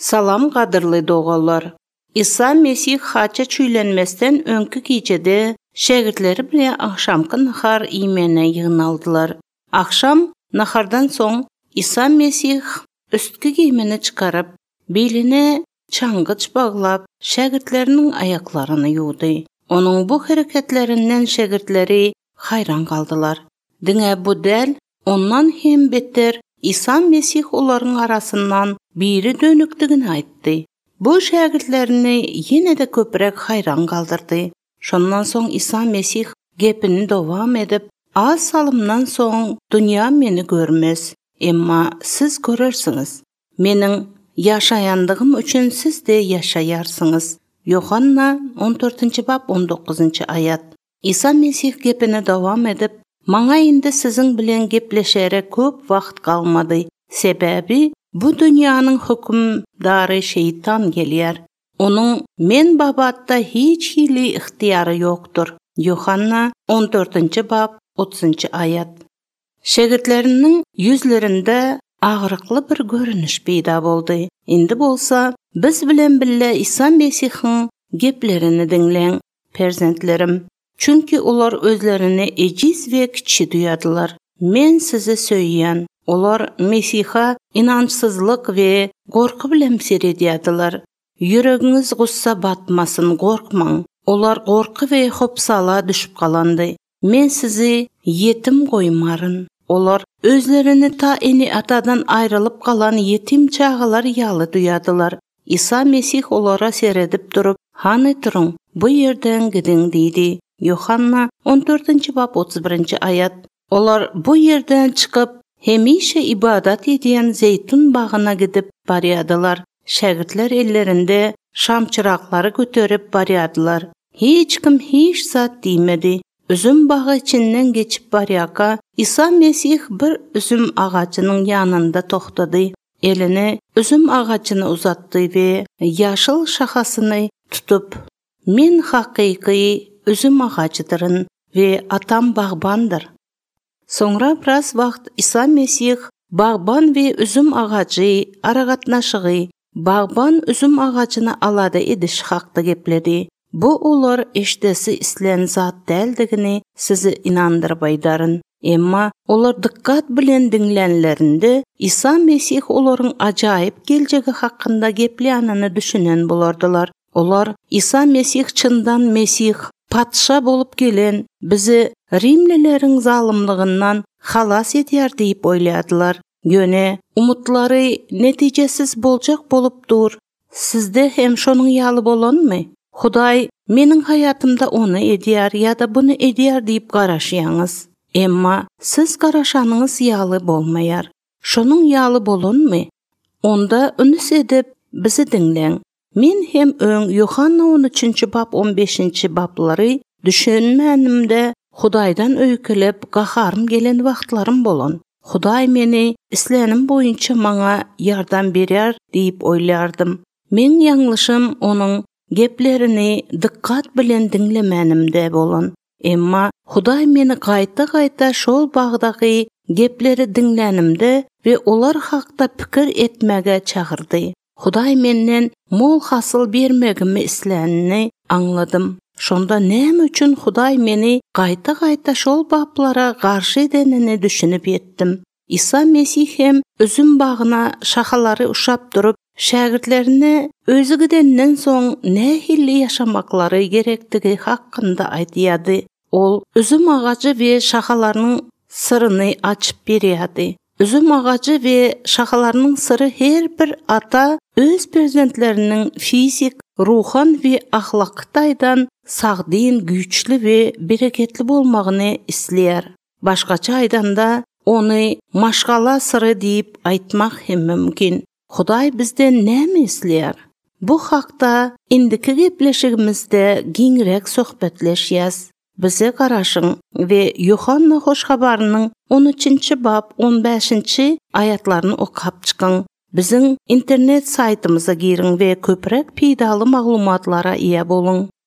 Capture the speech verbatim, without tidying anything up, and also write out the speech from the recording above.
Salam qadırlı doğallar. İsa Mesih haça çüylenmesden önkü gecede şagirdleri bilen akşamkı nahar imene yığınaldılar. Akşam nahardan soň İsa Mesih üstki giymeni çıkarıp, beline çangıç bağlap, şagirdlerinin ayaklarını yudy. Onun bu hareketlerinden şagirdleri hayran kaldılar. Diňe bu del, ondan hem beter İsa Mesih olaryň arasından biri dönükdigini aýtdy. Bu şagirdlerini yine de köprek hayran kaldırdı. Şondan soň İsa Mesih gepini dowam edip, az salımdan soň dünya meni görmez, emma siz görersiňiz. Meniň yaşayandygym üçin siz de yaşaýarsyňyz. Yohanna on dörtünçi bab on dokuzunçu ayat. İsa Mesih gepini dowam edip, maňa indi siziň bilen gepleşere köp wagt kalmady. Sebebi bu dünýäniň hükümdary şeytan gelýär. Onuň men babatda hiç hili ihtiýary ýokdur. Yohanna on dörtünçi bab otuzunçu ayat. Şagirdleriniň yüzlerinde ağrıklı bir görünüş peýda boldy. Indi bolsa biz bilen bille İsa Mesihiň geplerini diňleň, perzentlerim. Çünki olar özlerini ejiz we kiçi duýadylar. Men sizi söýýän, olar Mesiha inançsızlyk we gorku bilen seredýärdiler. Yüregiňiz gussa batmasyn, gorkmaň. Olar gorku we hopsala düşüp galandy. Men sizi yetim goýmaryn. Olar özlerini ta eni atadan ayrılıp kalan yetim çağalar ýaly duýadylar. İsa Mesih olara seredip durup, "Hany turuň, bu yerden gidiň" diýdi. Yohanna on dörtünçi bab otuz birinçi ayat. Olar bu yerden çıkıp hemişe ibadat edýän zeytun bagyna gidip barýadylar. Şagirdler ellerinde şam çıraklary göterip barýadylar. Hiç kim hiç zat diýmedi. Üzüm bağı içinden geçip barýaka, İsa Mesih bir üzüm ağaçynyň ýanynda toktady. Elini üzüm ağaçyna uzatdy we ýaşyl şahasyny tutup, "Men hakyky üzüm ağaçydyryn we atam bagbandyr." Soňra biraz wagt İsa Mesih bagban we üzüm ağaçy aragatnaşygy, bagban üzüm ağaçyny alada ediş hakda gepledi. Bu olar eşdesi islen zat däldigini sizi inandyrbaýdaryn. Emma olar dikkat bilen dinlenlerinde İsa Mesih olaryň ajaýyp geljegi hakynda gepleýänyny düşünen bolardylar. Olar İsa Mesih çyndan Mesih, patşa bolup gelen, bizi Rimlileriň zalymlygyndan halas edýär diýip oýladylar. Ýöne umutlary netijesiz boljak bolupdyr. Sizde hem şonuň ýaly bolanmy? Hudaý meniň hayatımda onu edýär ýa-da bunu edýär diýip garaşýaňyz. Emma siz garaşanyňyz ýaly bolmaýar. Şonuň ýaly bolanmy? Onda üns edip bizi diňleň. Men hem öň Yohanna on üçünçi bab on beşinçi bablary düşünmänimde Hudaýdan öýkelep gaharym gelen wagtlarym bolan. Hudaý meni islenim boýunça maňa ýardam berýär diýip oýlardym. Men ýaňlışym onuň geplerini dikkat bilen dinlemänimde bolan. Emma Hudaý meni gaýta-gaýta şol bagdaky gepleri dinlänimde we olar hakda pikir etmege çagyrdy. Hudaý menden mol hasyl bermegimi islenini anladym. Şonda näme üçin Hudaý meni gaýta-gaýta şol bablara garşy edenini düşünüp etdim. İsa Mesih hem üzüm bagyna şahalary uşap durup, şagirdlerine özü gidenden soň ne hilli yaşamaklary gerektigi hakkında aýdýady. Ol üzüm ağacı we şahalarynyň syryny açyp berýärdi. Üzüm ağacı we şahalarynyň syry her bir ata öz perzentläriniň fizik, ruhan we ahlak taýdan sagdyn, güýçli we bereketli bolmagyny isleýär. Başgaça aýdanda ony maşgala syry diýip aýtmak hem mümkin. Hudaý bizden näme isleýär? Bu hakda indiki gepleşigimizde giňrek sohbetleşýäs. Bize garaşyň we Yohanna hoş habarynyň on üçünçi bab on beşinçi ayatlaryny okap çykyň. Biziň internet saytymyza giriň we köprek peýdaly maglumatlara ýa boluň.